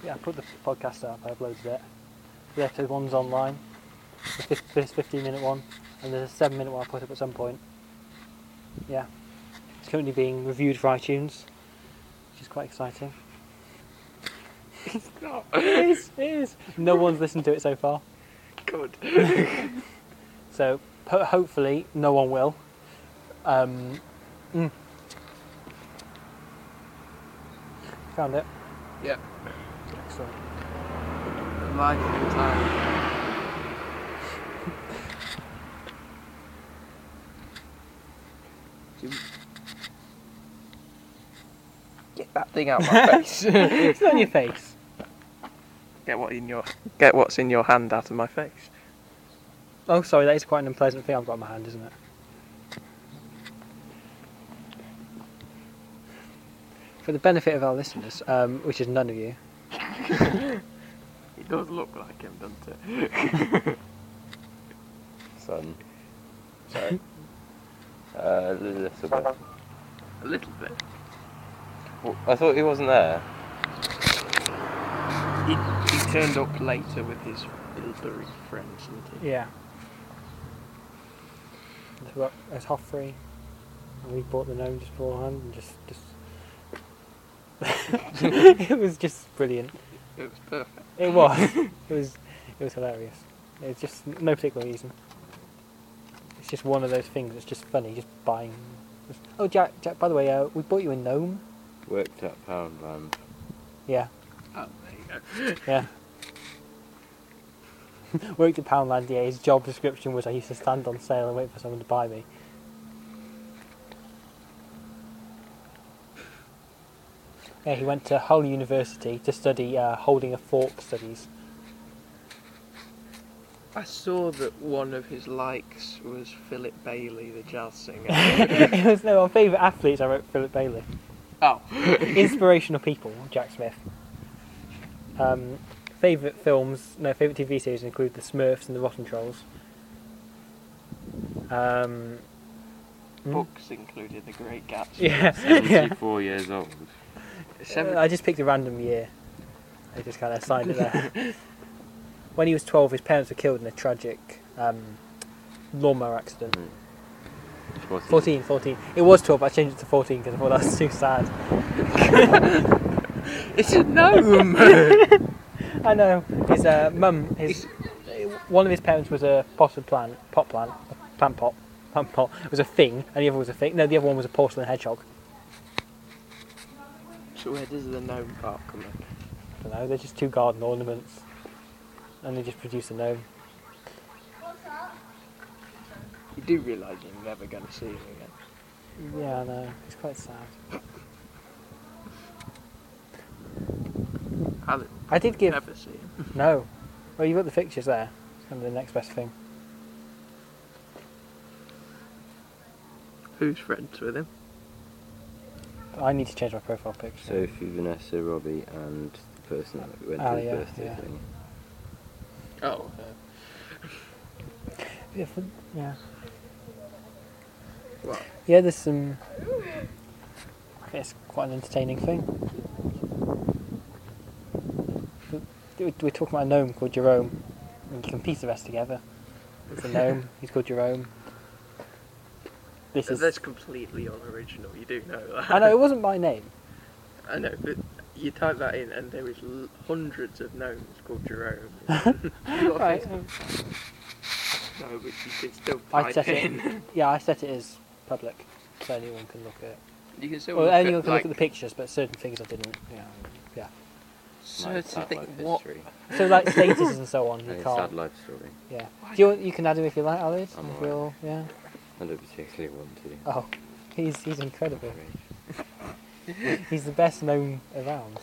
I put the podcast up, I uploaded it. The episode 1's online, the first 15-minute one, and there's a 7-minute one I put up at some point. Yeah. It's currently being reviewed for iTunes, which is quite exciting. It's not. It is. No one's listened to it so far. Good. So, hopefully, no one will. Found it. Yeah. Excellent. Life in time. Get that thing out of my face. It's on your face. Get what's in your hand out of my face. Oh, sorry, that is quite an unpleasant thing I've got in my hand, isn't it? For the benefit of our listeners, which is none of you. It does look like him, doesn't it? Sun. Sorry. A little bit. A little bit. Well, I thought he wasn't there. He turned up later with his bilberry friends, didn't he? Yeah. It's Hoffrey. And we bought the gnome just beforehand and just it was just brilliant. It was perfect. It was. It was hilarious. It's just no particular reason. It's just one of those things that's just funny, just buying. Oh, Jack, by the way, we bought you a gnome. Worked at Poundland. Yeah. Oh, there you go. Yeah. Worked at Poundland, yeah. His job description was I used to stand on sale and wait for someone to buy me. Yeah, he went to Hull University to study holding a fork studies. I saw that one of his likes was Philip Bailey, the jazz singer. It was our favourite athletes. I wrote Philip Bailey. Oh. Inspirational people, Jack Smith. Favourite films, favourite TV series include The Smurfs and The Rotten Trolls. Books included The Great Gatsby. Yeah, 74 years old. I just picked a random year. I just kind of signed it there. When he was 12, his parents were killed in a tragic lawnmower accident. 14. It was 12, but I changed it to 14 because I thought that was too sad. It's a gnome! I know. His mum, one of his parents was a plant pot. It was a thing, and the other was a thing. No, the other one was a porcelain hedgehog. So where does the gnome part come in? I don't know, they're just two garden ornaments. And they just produce a gnome. You do realise you're never going to see him again. Yeah, I know. It's quite sad. I did give... Never see him. No. Well, you've got the pictures there. It's kind of the next best thing. Who's friends with him? I need to change my profile picture. Sophie, Vanessa, Robbie, and the person that went to his birthday thing. Oh. Yeah. What? Yeah, there's some... I think it's quite an entertaining thing. We're talking about a gnome called Jerome. And you can piece the rest together. It's a gnome. He's called Jerome. That's completely unoriginal. You do know that. I know, it wasn't my name. I know, but you type that in and there is hundreds of gnomes called Jerome. Right. No, but you can still I type set in. it. Yeah, I set it as public, so anyone can look at it. You can still Well, look anyone at, can like, look at the pictures, but certain things I didn't. Yeah. certain things. Life What? history. So like statuses and so on, you And can't. sad life story. Yeah. Do you can add him if you like, Alice. I'm If alright. you're- Yeah. I don't particularly want to. Oh, he's incredible. Great. He's the best known around.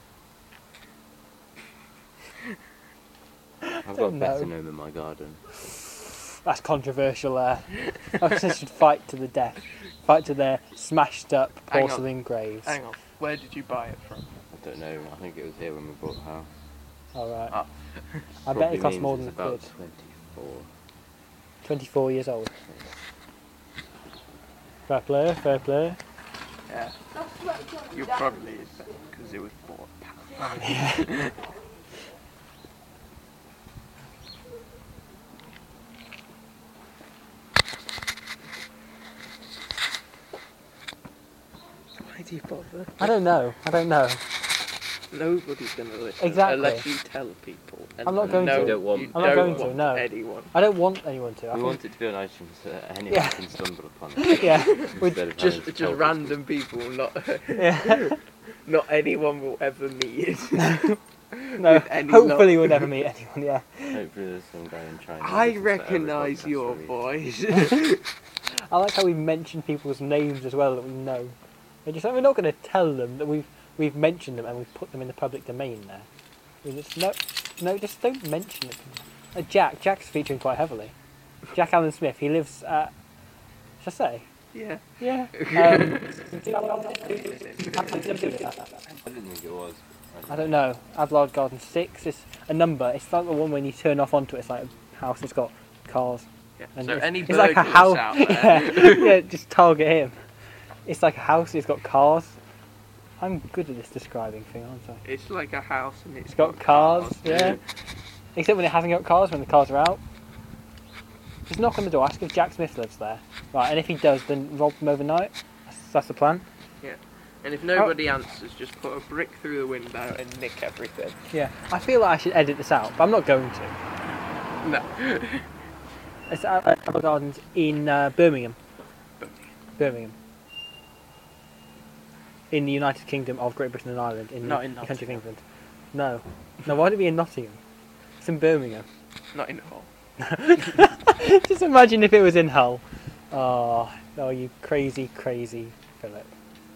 I've got a Don't better know. gnome in my garden. That's controversial there. I should fight to the death. Fight to their smashed up Hang on. porcelain graves. Hang on. Where did you buy it from? I don't know, I think it was here when we bought the house. Alright. Ah. I bet Probably it costs means more it's than a about quid. 24. 24 years old. Fair play, fair play. Yeah. You probably is because it was bought. Why do you bother? I don't know. Nobody's going to listen Exactly. unless you tell people. And I'm not going no, to. You don't want- you I'm not don't going to, want no. anyone. I don't want anyone to. I We think- want it to be on iTunes so that anyone Yeah. can stumble upon it. Yeah. Instead of having to Just tell random people, not Yeah. not anyone will ever meet. No. With any Hopefully, luck. we'll never meet anyone. Yeah. people. Hopefully there's some guy in China. I who listens to every recognise podcast your we read. voice. I like how we mention people's names as well that we know. We're not going to tell them that we've mentioned them and we've put them in the public domain there. We just just don't mention it. Jack's featuring quite heavily. Jack Allen Smith. He lives at. Should I say? Yeah. Yeah. I didn't think it was. I don't know. Ablard Garden 6 is a number. It's like the one when you turn off onto it. It's like a house that's got cars. Yeah. And So it's- any it's like a burglars house. out there, Yeah, just target him. It's like a house. It's got cars. I'm good at this describing thing, aren't I? it's like a house and It's got cars. Yeah. Except when it hasn't got cars. When the cars are out. Just knock on the door. Ask if Jack Smith lives there. Right. And if he does, then rob him overnight. That's the plan. And if nobody answers, just put a brick through the window and nick everything. Yeah. I feel like I should edit this out, but I'm not going to. No. It's at Ablard Gardens in Birmingham. Birmingham. In the United Kingdom of Great Britain and Ireland, in Not the in country of Nottingham. England. No. No, why would it be in Nottingham? It's in Birmingham. Not in Hull. Just imagine if it was in Hull. Oh, no, you crazy, crazy Philip.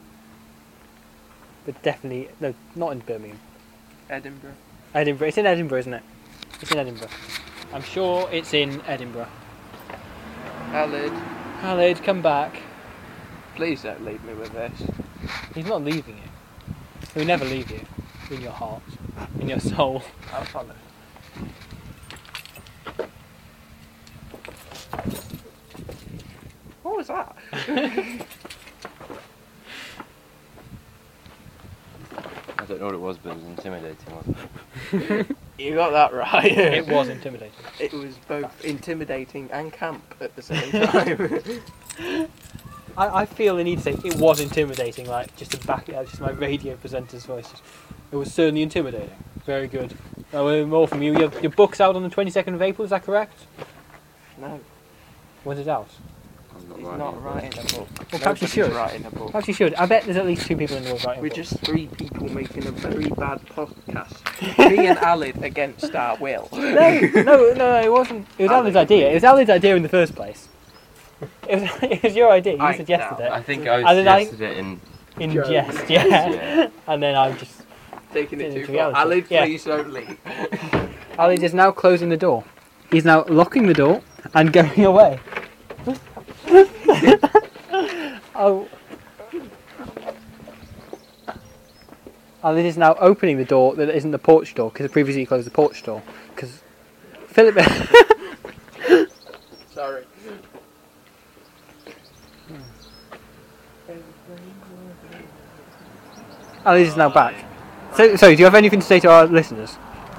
But definitely, no, not in Birmingham. Edinburgh. Edinburgh. It's in Edinburgh, isn't it? It's in Edinburgh. I'm sure it's in Edinburgh. Alid, Khalid, come back. please don't leave me with this. He's not leaving you. He'll never leave you. In your heart. In your soul. I'll follow. What was that? I don't know what it was, but it was intimidating, wasn't it? You got that right. It was intimidating. It was both intimidating and camp at the same time. I feel the need to say it was intimidating, like just to back it up, just my radio presenter's voice. It was certainly intimidating. Very good. More from you. Your book's out on the 22nd of April, is that correct? No, When's it out? I'm he's writing not it, writing a book. Well, perhaps you Nobody's should. writing a book. Perhaps you should. I bet there's at least 2 people in the world writing We're books. just 3 people making a very bad podcast. Me and Alid against our will. No, it wasn't. It was Alan's idea. It was Alan's idea in the first place. It was your idea. You I suggested I it. think I And then I- suggested it in... In Joke. jest, yeah. And then I'm just. Taking it Into too far. reality. Alid, Yeah. please don't leave. Ali is now closing the door. He's now locking the door and going away. Oh. Ali is now opening the door that isn't the porch door because previously he closed the porch door. Because Philip. Sorry. Ali is now back. So, do you have anything to say to our listeners?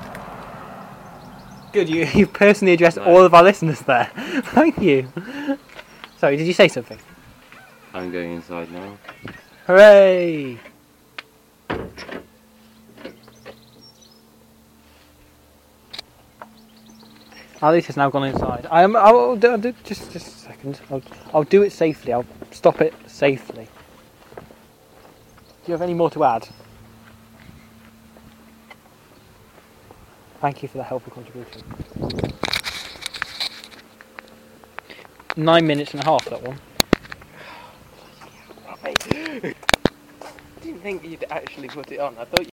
Good, you personally addressed No. all of our listeners there. Thank you. Sorry, did you say something? I'm going inside now. Hooray! Alice has now gone inside. I'll do just a second. I'll do it safely. I'll stop it safely. Do you have any more to add? Thank you for the helpful contribution. 9 minutes and a half, that one. I didn't think you'd actually put it on. I thought